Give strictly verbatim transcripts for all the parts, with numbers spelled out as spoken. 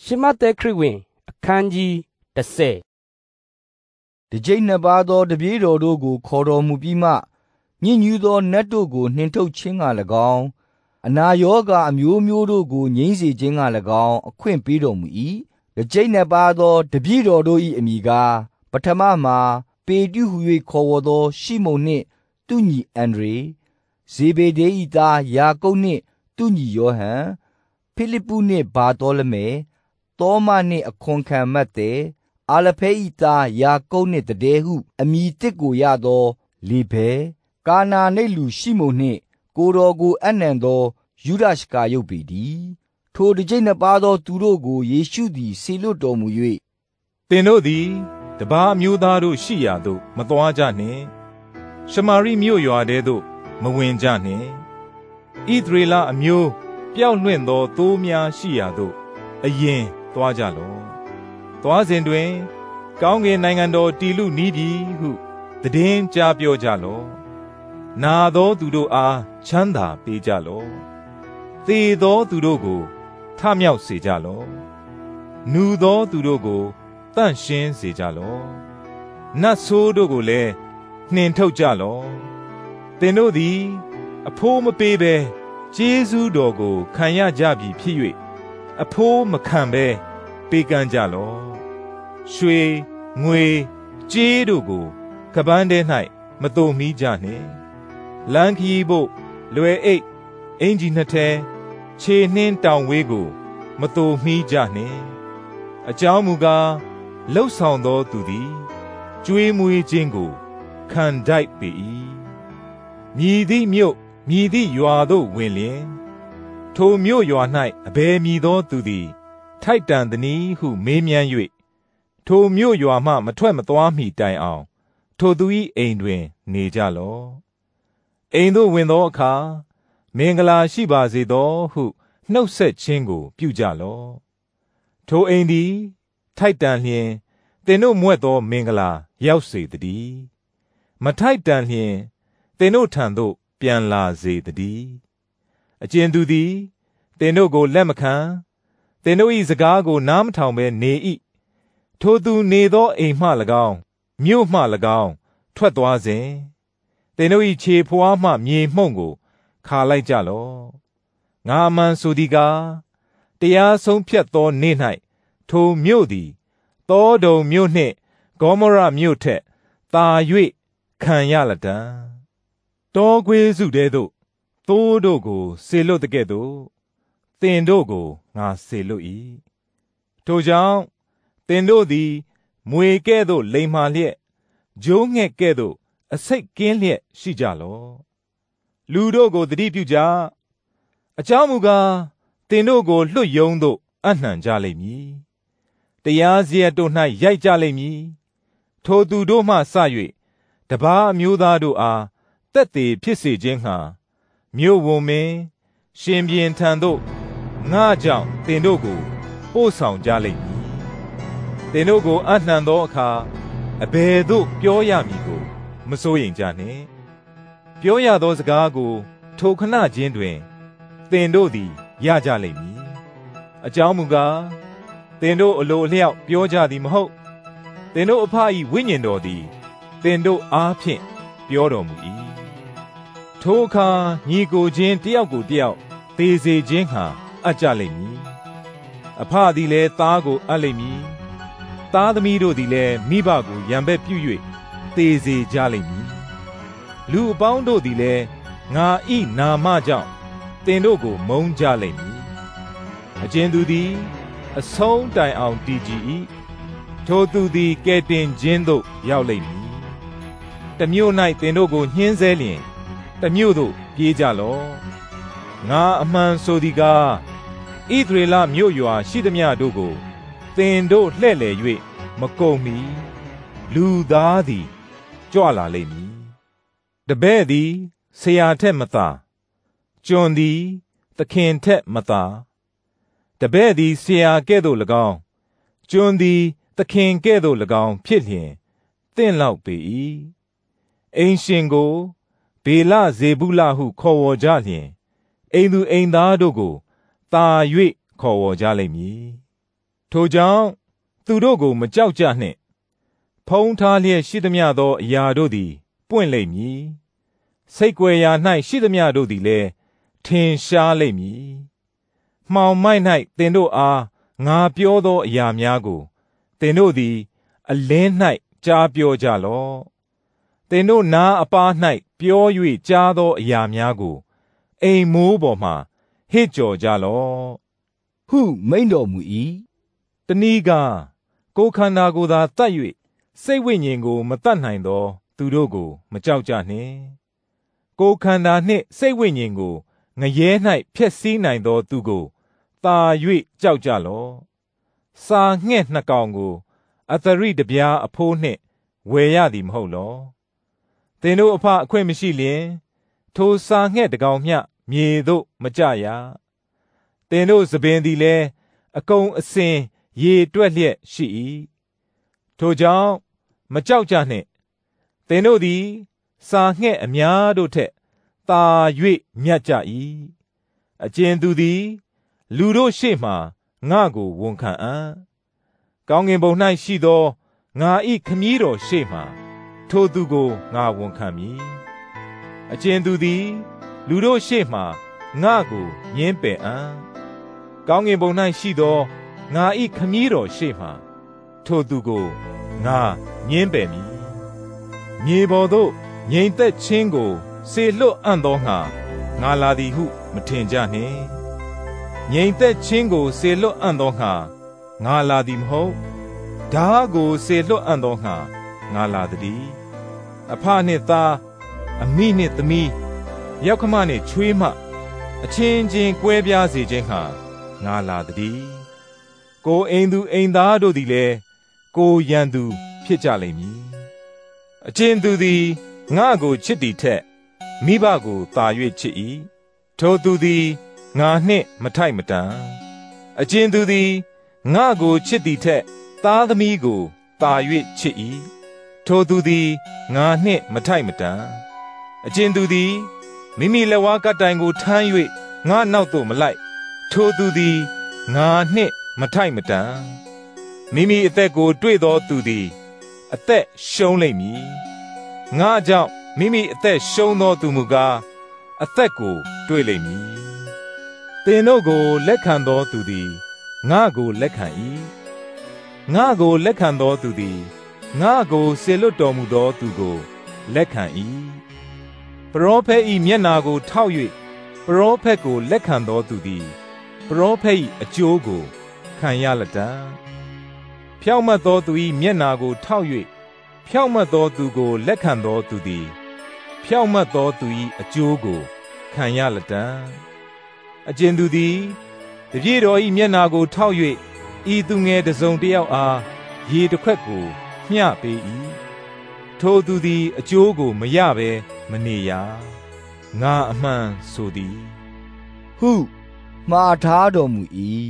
ရှမသက်ခရစ်ဝင်အခန်းကြီးတစ်ဆယ်တကြိမ်နှစ်ပါးသောတပည့်တော်တို့ကိုခေါ်တော်မူပြီးမှညဉ့်ညူးသောနတ်တို့ကိုနှင်ထုတ်ခြင်းက၎င်းအနာရောဂါအမျိုးမျိုးတို့ကိုငြိမ်းစေခြင်းက၎င်းအခွင့်ပေးတော်မူ၏တကြိမ်နှစ်ပါးသောတပည့်တော်တို့၏အမည်ကားပထမမှာပေတရုဟု၍ခေါ်ဝေါ်သောရှိမုန်နှင့်သူညီအန္ဒြေဇေဗေဒဲ၏သားယာကုပ်နှင့်သူညီယောဟန်ဖိလိပ္ပုနှင့်ဗာသောလမဲသောမနှင့်အခွန်ခံမတ်သည်အာလဖဲ၏သားယာကုပ်နှင့်တဒဲဟုအမည်တစ်ကိုရသောလေဗဲကာနာနိတ်လူရှိမုန်နှင့်ကိုတော်ကိုအနှံသောယူဒရှကာယုတ်ပေတည်းထိုတကြိမ်နှစ်ပါးသောသူတို့ကိုယေရှုသည်ဆေလွတ်တော်မူ၍သင်တို့သည်တပါးမျိုးသားတို့ရှိရာသို့မသွားကြနှင့်ရှမာရိမြို့ရွာထဲသို့မဝင်ကြနှင့်ဣသရေလအမျိုးပျောက်လွင့်သောသိုးများရှိရာသို့အရင်သွားကြလော့သွားစဉ်တွင်ကောင်းကင်နိုင်ငံတော်တည်လူနီးပြီဟုသတင်းကြားပြောကြလော့နာသောသူတို့အားချမ်းသာပေးကြလော့သေသောသူတို့ကိုထမြောက်စေကြလော့နူသောသူတို့ကိုတန့်ရှင်းစေကြလော့နတ်ဆိုးတို့ကိုလည်းနှင်ထုတ်ကြလော့သင်တို့သည်အဖိုးမပေးဘဲကျေးဇူးတော်ကိုခံရကြပြီဖြစ်၍အဖိုးမခံဘဲပေးကမ်းကြလော့ရွှေငွေကြေးတို့ကိုကပန်းထဲ၌မတုံမီးကြနှင့်လမ်းခရီးဖို့လွယ်အိတ်အင်ကြီးနှစ်ထဲခြေနှင်းတောင်ဝေးကိုမတုံမီးကြနှင့်အကြောင်းမူကားလှုပ်ဆောင်သောသူသည်ကျွေးမွေးခြင်းကိုခံထိုက်ပေ၏မြည်သည့်မြို့မြည်သည့်ရွာသို့ဝင်လျင်ထိုမြို့ရွာ၌အဘယ်မည်သောသူသည်ထိုက်တန်သနည်းဟုမေးမြန်း၍ထိုမြို့ရွာမှမထွက်မသွားမီတိုင်အောင်ထိုသူ၏အိမ်တွင်နေကြလော့အိမ်သို့ဝင်သောအခါမင်္ဂလာရှိပါစေသောဟုနှုတ်ဆက်ခြင်းကိုပြုကြလော့ထိုအိမ်သည်ထိုက်တန်လျင်သင်တို့မွဲ့သောမင်္ဂလာရောက်စေတည်းမထိုက်တန်လျင်သင်တို့ထံသို့ပြန်လာစေတည်းအကျဉ်သူသည်သင်တို့ကိုလက်မခံသင်တို့၏စကားကိုနားမထောင်ဘဲနေ၏ထိုသူနေသောအိမ်မှ၎င်းမြို့မှ၎င်းထွက်သွားစဉ်သင်တို့၏ခြေဖွားမှမြေမှုန့်ကိုခါလိုက်ကြလော့ငါအမှန်ဆိုသည်ကားတရားဆုံးဖြတ်သောနေ့၌ထိုမြို့သည်သောဒုံမြို့နှင့်ဂေါမောရမြို့ထက်သာ၍ခံရလတံ့တောခွေးစုတဲသို့သိုးတို့ကိုဆေလွတ်တကဲ့သို့သင်တို့ကိုငါဆေလွတ်၏ထိုကြောင့်သင်တို့သည်မွေကဲ့သို့လိမ္မာလျက်ဂျိုးငှက်ကဲ့သို့အဆိပ်ကင်းလျက်ရှိကြလော့လူတို့ကိုသတိပြုကြအကြောင်းမူကားသင်တို့ကိုလွှတ်ယုံသို့အနှံကြလိမ့်မည်တရားစရက်တို့၌ရိုက်ကြလိမ့်မည်ထိုသူတို့မှစ၍တပါးအမျိုးသားတို့အားသက်သေဖြစ်စေခြင်းငှာမြို့ဝန်မင်းရှင်ဘုရင်ထံသို့ငါကြောင့်သင်တို့ကိုပို့ဆောင်ကြလိမ့်မည်သင်တို့ကိုအနှံသောအခါအဘယ်သို့ပြောရမည်ကိုမစိုးရိမ်ကြနှင့်ပြောရသောစကားကိုထိုခဏချင်းတွင်သင်တို့သည်ရကြလိမ့်မည်အကြောင်းမူကားသင်တို့အလိုအလျောက်ပြောကြသည်မဟုတ်သင်တို့အဖ၏ဝိညာဉ်တော်သည်သင်တို့အားဖြင့်ပြောတော်မူ၏ထိုအခါညီကိုချင်းတယောက်ကိုတယောက်သေစေခြင်းဟာအပ်ကြလိမ့်မည်အဖသည်လည်းသားကိုအပ်လိမ့်မည်သားသမီးတို့သည်လည်းမိဘကိုရံပက်ပြု၍သေစေကြလိမ့်မည်လူအပေါင်းတို့သည်လည်းငါဤနာမကြောင့်သင်တို့ကိုမုန်းကြလိမ့်မည်အကျဉ်သူသည်အဆုံးတိုင်အောင်တည်ကြည်၏ထိုသူသည်ကဲ့တင်ခြင်းသို့ရောက်လိမ့်မည်တမြို့၌သင်တို့ကိုညှင်းဆဲလျင်တမြို့သို့ပြေးကြလော့ငါအမှန်ဆိုသည်ကားဣသရေလမြို့ရွာရှိသမျှတို့ကိုသင်တို့လှဲ့လေ၍မကုန်မီလူသားသည်ကြွလာလိမ့်မည်တပည့်သည်ဆရာထက်မသာကျွန်သည်သခင်ထက်မသာတပည့်သည်ဆရာကဲ့သို့၎င်းကျွန်သည်သခင်ကဲ့သို့၎င်းဖြစ်လျင်သင့်လောက်ပေ၏အိမ်ရှင်ကိုဘေလဇေဗုလဟုခေါ်ဝေါ်ကြလျင်အိမ်သူအိမ်သားတို့ကိုသာ၍ခေါ်ဝေါ်ကြလိမ့်မည်ထိုကြောင့်သူတို့ကိုမကြောက်ကြနှင့်ဖုံးထားလျက်ရှိသမျှသောအရာတို့သည်ပွင့်လိမ့်မည်စိတ်ကြွယ်ရာ၌ရှိသမျှတို့သည်လည်းထင်ရှားလိမ့်မည်မှောင်မိုက်၌သင်တို့အားငါပြောသောအရာများကိုသင်တို့သည်အလင်း၌ကြားပြောကြလော့သင်တို့နားအပါး၌ပြော၍ကြားသောအရာများကိုအိမ်မိုးပေါ်မှဟစ်ကြော်ကြလော့ဟုမိန့်တော်မူ၏တနည်းကကိုယ်ခန္ဓာကိုယ်သာတတ်၍စိတ်ဝိညာဉ်ကိုမတတ်နိုင်သောသူတို့ကိုမကြောက်ကြနှင့်ကိုယ်ခန္ဓာနှင့်စိတ်ဝိညာဉ်ကိုငရဲ၌ဖျက်ဆီးနိုင်သောသူကိုသာ၍ကြောက်ကြလော့စာငှက်နှစ်ကောင်ကိုအသရိတပြားအဖိုးနှင့်ဝယ်ရသည်မဟုတ်လောသင်တို့အဖအခွင့်မရှိလျင်ထိုစာငှက်တစ်ကောင်မျှမြေသို့မကျရသင်တို့သပင်သည်လည်းအကုန်အစင်ရေတွက်လျက်ရှိ၏ထိုကြောင့်မကြောက်ကြနှင့်သင်တို့သည်စာငှက်အများတို့ထက်သာ၍မြတ်ကြ၏အကျဉ်သူသည်လူတို့ရှေ့မှငါကိုဝန်ခံအံ့ကောင်းကင်ဘုံ၌ရှိသောငါ၏ခမည်းတော်ရှေ့မှထိုသူကိုငါဝန်ခံမည်အကျဉ်သူသည်လူတို့ရှေ့မှငါကိုညှင်းပယ်အံ့ကောင်းကင်ဘုံ၌ရှိသောငါ၏ခမည်းတော်ရှေ့မှထိုသူကိုငါညှင်းပယ်မည်မြေပေါ်သို့ငြိမ်သက်ခြင်းကိုစေလွတ်အံ့သောငါငါလာသည်ဟုမထင်ကြနှင့်ငြိမ်သက်ခြင်းကိုစေလွတ်အံ့သောငါငါလာသည်မဟုတ်ဓာကိုစေလွတ်အံ့သောငါငါလာသည်အဖနှင့်သားအမိနှင့်သမီးယောက်ခမနှင့်ချွေးမအချင်းချင်းကွဲပြားစေခြင်းဟာငါလာသည်ကိုအိမ်သူအိမ်သားတို့သည်လည်းကိုရန်သူဖြစ်ကြလိမ့်မည်အချင်းသူသည်ငါကိုချစ်သည်ထက်မိဘကိုသာ၍ချစ်၏ထိုသူသည်ငါနှင့်မထိုက်မတန်အချင်းသူသည်ငါကိုချစ်သည်ထက်သားသမီးကိုသာ၍ချစ်၏ထိုသူသည်ငါနှင့်မထိုက်မတန်အချင်းသူသည်မိမိလက်ဝါးကတိုင်ကိုထမ်း၍ငါနောက်သို့မလိုက်ထိုသူသည်ငါနှင့်မထိုက်မတန်မိမိအသက်ကိုတွေ့သောသူသည်အသက်ရှုံးလိမ့်မည်ငါကြောင့်မိမိအသက်ရှုံးသောသူမူကားအသက်ကိုတွေ့လိမ့်မည်သင်တို့ကိုလက်ခံသောသူသည်ငါကိုလက်ခံ၏ငါကိုလက်ခံသောသူသည်ငါကိုစေလွတ်တော်မူသောသူကိုလက်ခံ၏ပရောဖက်၏မျက်နာကိုထောက်၍ပရောဖက်ကိုလက်ခံသောသူသည်ပရောဖက်၏အကျိုးကိုခံရလတံ့ဖြောင့်မတ်သောသူ၏မျက်နာကိုထောက်၍ဖြောင့်မတ်သောသူကိုလက်ခံသောသူသည်ဖြောင့်မတ်သောသူ၏အကျိုးကိုခံရလတံ့အကျဉ်သူသည်တပည့်တော်၏မျက်နာကိုထောက်၍ဤသူငယ်တစ်စုံတစ်ယောက်အားရေတစ်ခွက်ကိုမျှပေး၏ထိုသူသည်အကျိုးကိုမရဘဲမနေရငါအမှန်ဆိုသည်ဟုမှားထားတော်မူ၏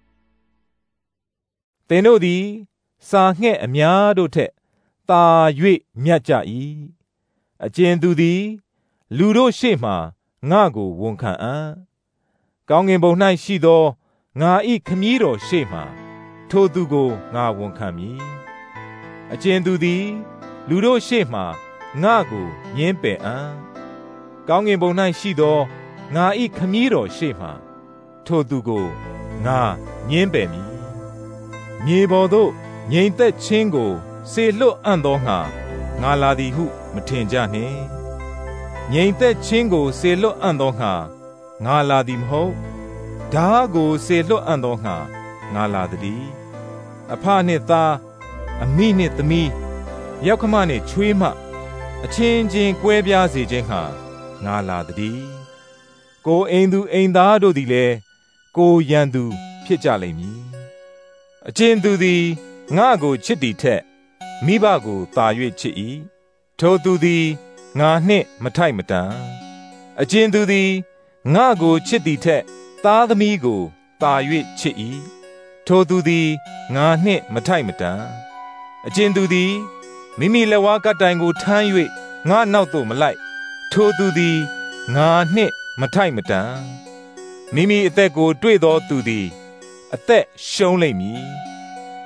သင်တို့သည်စာငှက်အများတို့ထက်သာ၍မြတ်ကြ၏အကျဉ်သူသည်လူတို့ရှေ့မှငါကိုဝန်ခံအံ့ကောင်းကင်ဘုံ၌ရှိသောငါ၏ခမည်းတော်ရှေ့မှထိုသူကိုငါဝန်ခံမည်အကျဉ်သူသည်လူတို့ရှေ့မှငါကိုညှင်းပယ်အံ့ကောင်းကင်ဘုံ၌ရှိသောငါ၏ခမည်းတော်ရှေ့မှထိုသူကိုငါညှင်းပယ်မည်မြေပေါ်သို့ငြိမ်သက်ခြင်းကိုစေလွတ်အံ့သောငါငါလာသည်ဟုမထင်ကြနှင့်ငြိမ်သက်ခြင်းကိုစေလွတ်အံ့သောငါငါလာသည်မဟုတ်ဓာကိုစေလွတ်အံ့သောငါငါလာသည်အဖနှင့်သားအမိနှင့်သမီးယောက်ခမနှင့်ချွေးမအချင်းချင်းကွဲပြားစေခြင်းဟာငါလာသည်ကိုအိမ်သူအိမ်သားတို့သည်လည်းကိုရန်သူဖြစ်ကြလိမ့်မည်အချင်းသူသည်ငါကိုချစ်သည်ထက်မိဘကိုသာ၍ချစ်၏ထိုသူသည်ငါနှင့်မထိုက်မတန်အချင်းသူသည်ငါကိုချစ်သည်ထက်သားသမီးကိုသာ၍ချစ်၏ထိုသူသည်ငါနှင့်မထိုက်မတန်အချင်းသူသည်မိမိလက်ဝါးကတိုင်ကိုထမ်း၍ငါနောက်သို့မလိုက်ထိုသူသည်ငါနှင့်မထိုက်မတန်မိမိအသက်ကိုတွေ့သောသူသည်အသက်ရှုံးလိမ့်မည်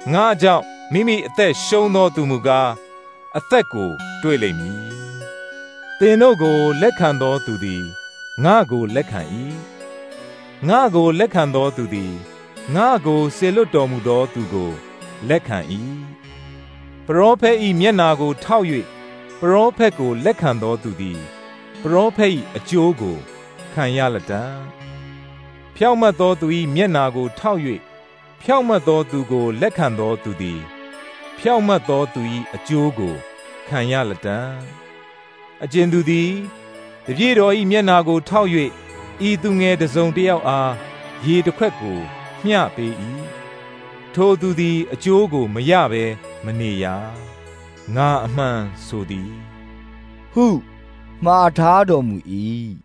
ငါကြောင့်မိမိအသက်ရှုံးသောသူမူကားအသက်ကိုတွေ့လိမ့်မည်သင်တို့ကိုလက်ခံသောသူသည်ငါကိုလက်ခံ၏ငါကိုလက်ခံသောသူသည်ငါကိုစေလွတ်တော်မူသောသူကိုလက်ခံ၏ပရောဖက်၏မျက်နာကိုထောက်၍ပရောဖက်ကိုလက်ခံသောသူသည်ပရောဖက်၏အကျိုးကိုခံရလတံ့ဖြောင့်မတ်သောသူ၏မျက်နာကိုထောက်၍ဖြောင့်မတ်သောသူကိုလက်ခံသောသူသည်ဖြောင့်မတ်သောသူ၏အကျိုးကိုခံရလတံ့အကျဉ်သူသည်တပည့်တော်၏မျက်နာကိုထောက်၍ဤသူငယ်တစ်စုံတစ်ယောက်အားရေတစ်ခွက်ကိုမျှပေး၏ထိုသူသည်အကျိုးကိုမရဘဲမနေရငါအမှန်ဆိုသည်ဟုမှားထားတော်မူ၏